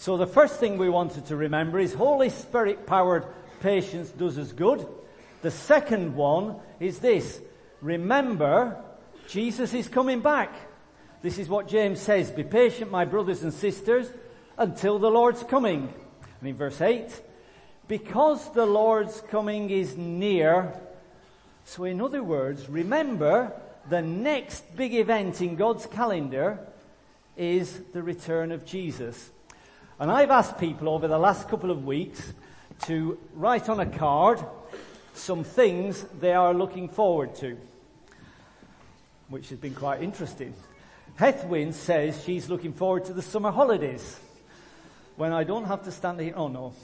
So the first thing we wanted to remember is Holy Spirit-powered patience does us good. The second one is this: remember, Jesus is coming back. This is what James says: be patient, my brothers and sisters, until the Lord's coming. And in verse 8, because the Lord's coming is near. So in other words, remember, the next big event in God's calendar is the return of Jesus. And I've asked people over the last couple of weeks to write on a card some things they are looking forward to, which has been quite interesting. Hethwyn says she's looking forward to the summer holidays, when I don't have to stand here. Oh no.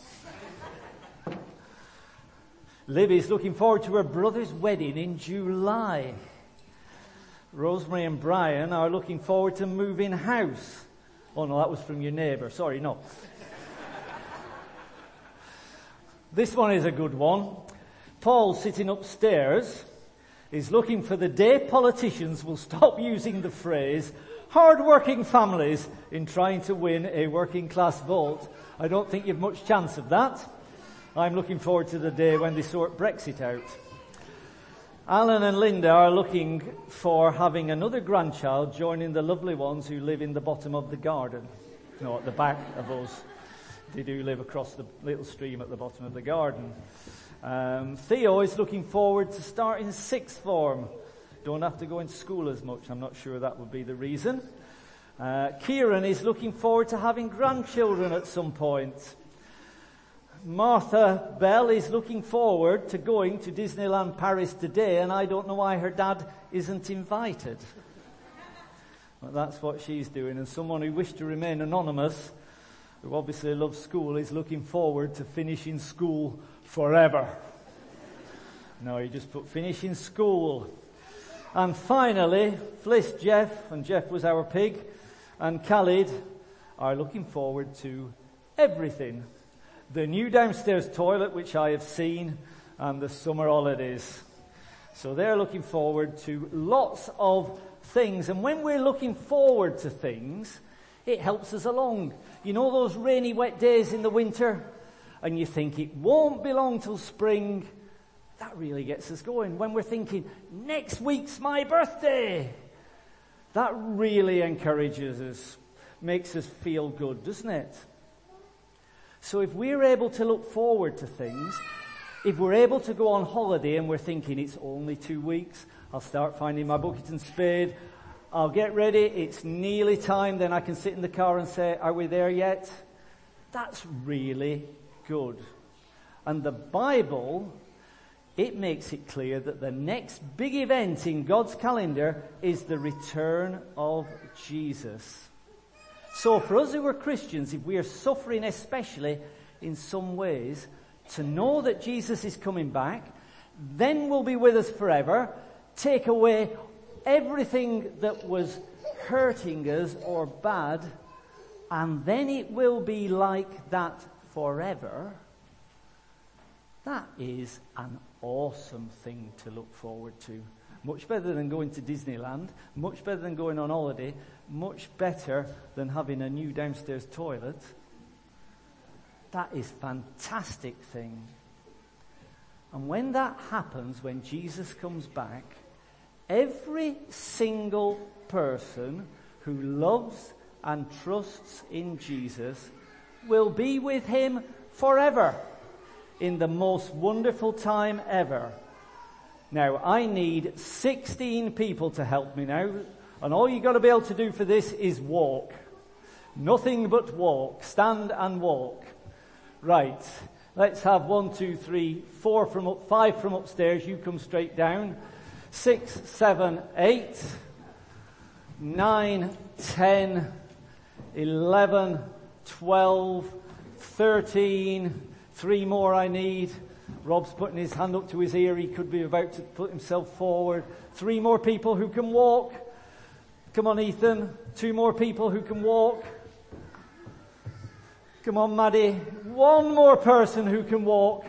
Livy's looking forward to her brother's wedding in July. Rosemary and Brian are looking forward to moving house. Oh no, that was from your neighbour. Sorry, no. This one is a good one. Paul, sitting upstairs, is looking for the day politicians will stop using the phrase hard-working families in trying to win a working-class vote. I don't think you've much chance of that. I'm looking forward to the day when they sort Brexit out. Alan and Linda are looking for having another grandchild joining the lovely ones who live in the bottom of the garden. No, at the back of us. They do live across the little stream at the bottom of the garden. Theo is looking forward to starting sixth form. Don't have to go into school as much. I'm not sure that would be the reason. Kieran is looking forward to having grandchildren at some point. Martha Bell is looking forward to going to Disneyland Paris today, and I don't know why her dad isn't invited. But that's what she's doing. And someone who wished to remain anonymous, who obviously loves school, is looking forward to finishing school forever. No, you just put finishing school. And finally, Fliss, Jeff, and Jeff was our pig, and Khalid are looking forward to everything. The new downstairs toilet, which I have seen, and the summer holidays. So they're looking forward to lots of things. And when we're looking forward to things, it helps us along. You know those rainy, wet days in the winter? And you think it won't be long till spring. That really gets us going. When we're thinking, next week's my birthday. That really encourages us, makes us feel good, doesn't it? So if we're able to look forward to things, if we're able to go on holiday and we're thinking it's only 2 weeks, I'll start finding my bucket and spade, I'll get ready, it's nearly time, then I can sit in the car and say, are we there yet? That's really good. And the Bible, it makes it clear that the next big event in God's calendar is the return of Jesus. So for us who are Christians, if we are suffering especially in some ways, to know that Jesus is coming back, then will be with us forever, take away everything that was hurting us or bad, and then it will be like that forever. That is an awesome thing to look forward to. Much better than going to Disneyland, much better than going on holiday, much better than having a new downstairs toilet. That is a fantastic thing. And when that happens, when Jesus comes back, every single person who loves and trusts in Jesus will be with him forever in the most wonderful time ever. Now, I need 16 people to help me now, and all you've got to be able to do for this is walk. Nothing but walk. Stand and walk. Right. Let's have 1, 2, 3, 4 from up, 5 from upstairs. You come straight down. 6, 7, 8, 9, 10, 11, 12, 13. 3 more I need. Rob's putting his hand up to his ear. He could be about to put himself forward. 3 more people who can walk. Come on, Ethan. 2 more people who can walk. Come on, Maddie. 1 more person who can walk.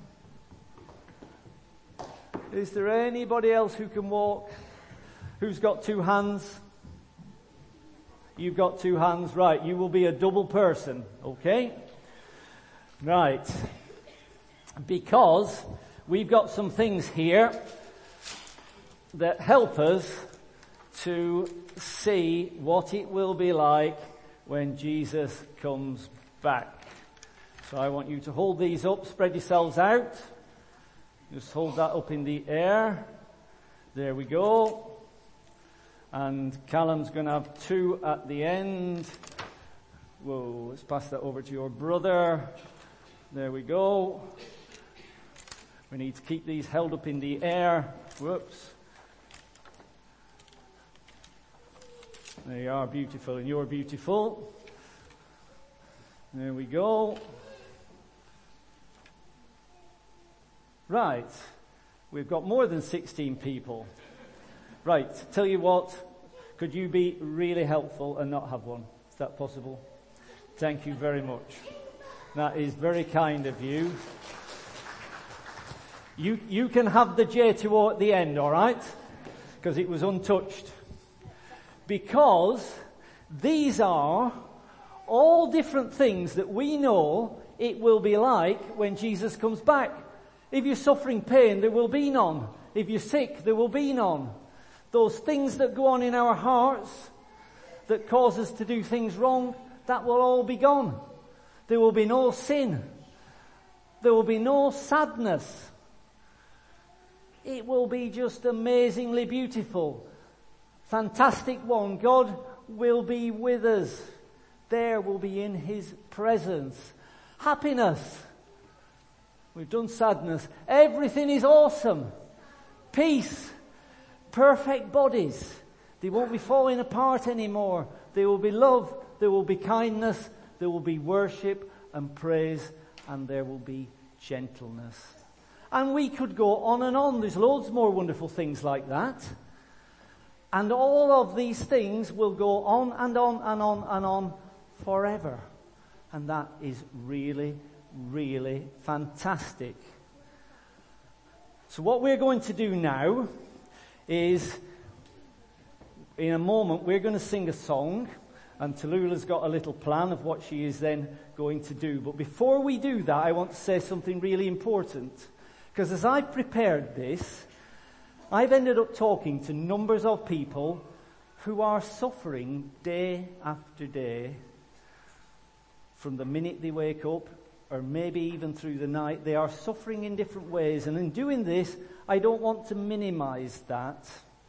Is there anybody else who can walk? Who's got 2 hands? You've got 2 hands. Right, you will be a double person. Okay? Right. Because we've got some things here that help us to see what it will be like when Jesus comes back. So I want you to hold these up, spread yourselves out. Just hold that up in the air. There we go. And Callum's going to have 2 at the end. Whoa, let's pass that over to your brother. There we go. We need to keep these held up in the air. Whoops. There you are, beautiful, and you're beautiful. There we go. Right. We've got more than 16 people. Right. Tell you what, could you be really helpful and not have one? Is that possible? Thank you very much. That is very kind of you. You can have the J2O at the end, all right? Because it was untouched. Because these are all different things that we know it will be like when Jesus comes back. If you're suffering pain, there will be none. If you're sick, there will be none. Those things that go on in our hearts that cause us to do things wrong, that will all be gone. There will be no sin. There will be no sadness. It will be just amazingly beautiful. Fantastic one. God will be with us. There will be in His presence. Happiness. We've done sadness. Everything is awesome. Peace. Perfect bodies. They won't be falling apart anymore. There will be love. There will be kindness. There will be worship and praise. And there will be gentleness. And we could go on and on. There's loads more wonderful things like that. And all of these things will go on and on and on and on forever. And that is really, really fantastic. So what we're going to do now is, in a moment, we're going to sing a song. And Tallulah's got a little plan of what she is then going to do. But before we do that, I want to say something really important. Because as I've prepared this, I've ended up talking to numbers of people who are suffering day after day. From the minute they wake up, or maybe even through the night, they are suffering in different ways. And in doing this, I don't want to minimize that.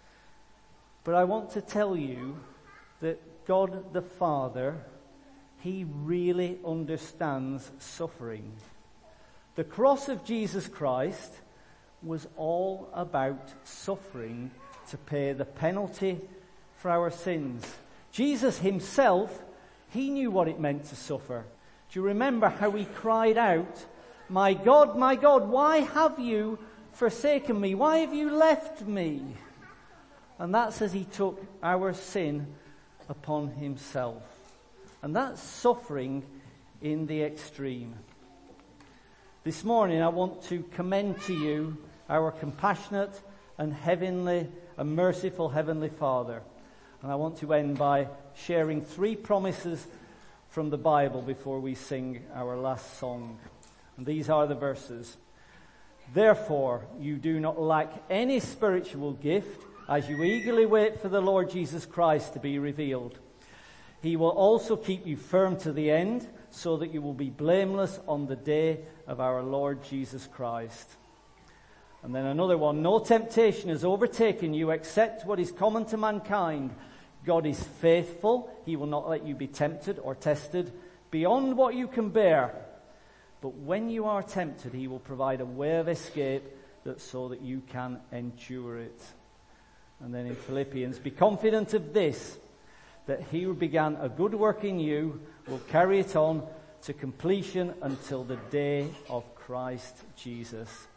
But I want to tell you that God the Father, He really understands suffering. The cross of Jesus Christ was all about suffering to pay the penalty for our sins. Jesus Himself, He knew what it meant to suffer. Do you remember how He cried out, my God, why have you forsaken me? Why have you left me?" And that's as He took our sin upon Himself. And that's suffering in the extreme. This morning I want to commend to you our compassionate and heavenly and merciful Heavenly Father. And I want to end by sharing 3 promises from the Bible before we sing our last song. And these are the verses. "Therefore you do not lack any spiritual gift as you eagerly wait for the Lord Jesus Christ to be revealed. He will also keep you firm to the end, so that you will be blameless on the day of our Lord Jesus Christ." And then another one. "No temptation has overtaken you except what is common to mankind. God is faithful. He will not let you be tempted or tested beyond what you can bear. But when you are tempted, He will provide a way of escape so that you can endure it." And then in Philippians, "Be confident of this, that He who began a good work in you will carry it on to completion until the day of Christ Jesus."